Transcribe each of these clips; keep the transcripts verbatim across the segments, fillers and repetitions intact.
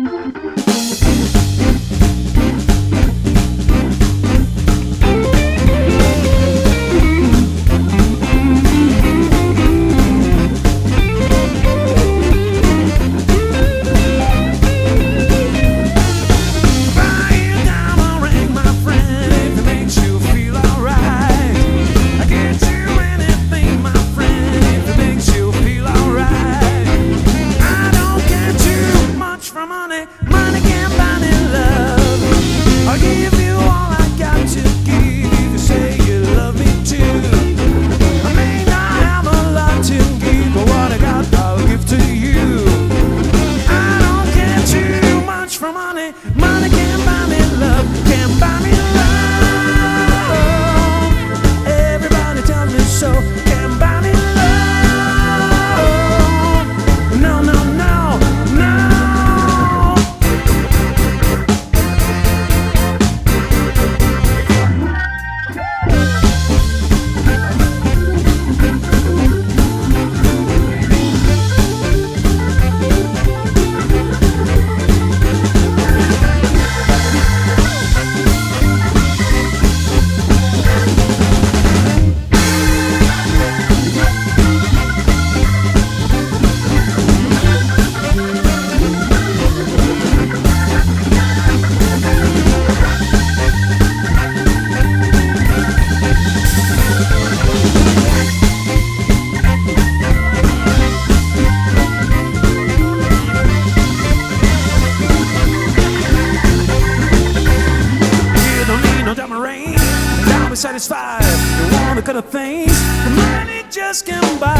Satisfied, you want the kind of things the money just can't buy.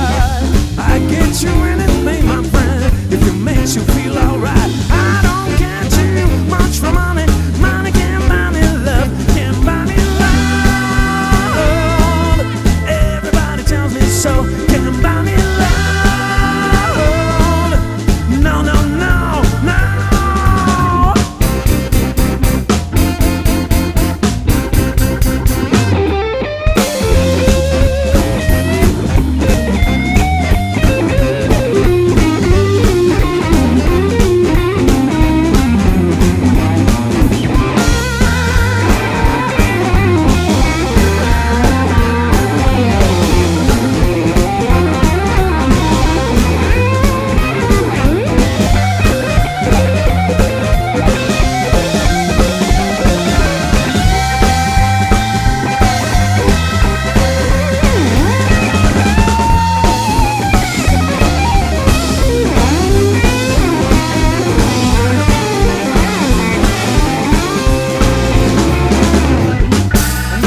I get you anything, my friend, if it makes you feel alright. I don't care too much for money. Money can't buy me love, can't buy me love. Everybody tells me so, can't buy me love. No, no, no, no.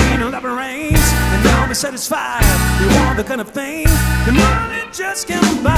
Satisfied, you want the kind of thing the money just can't buy.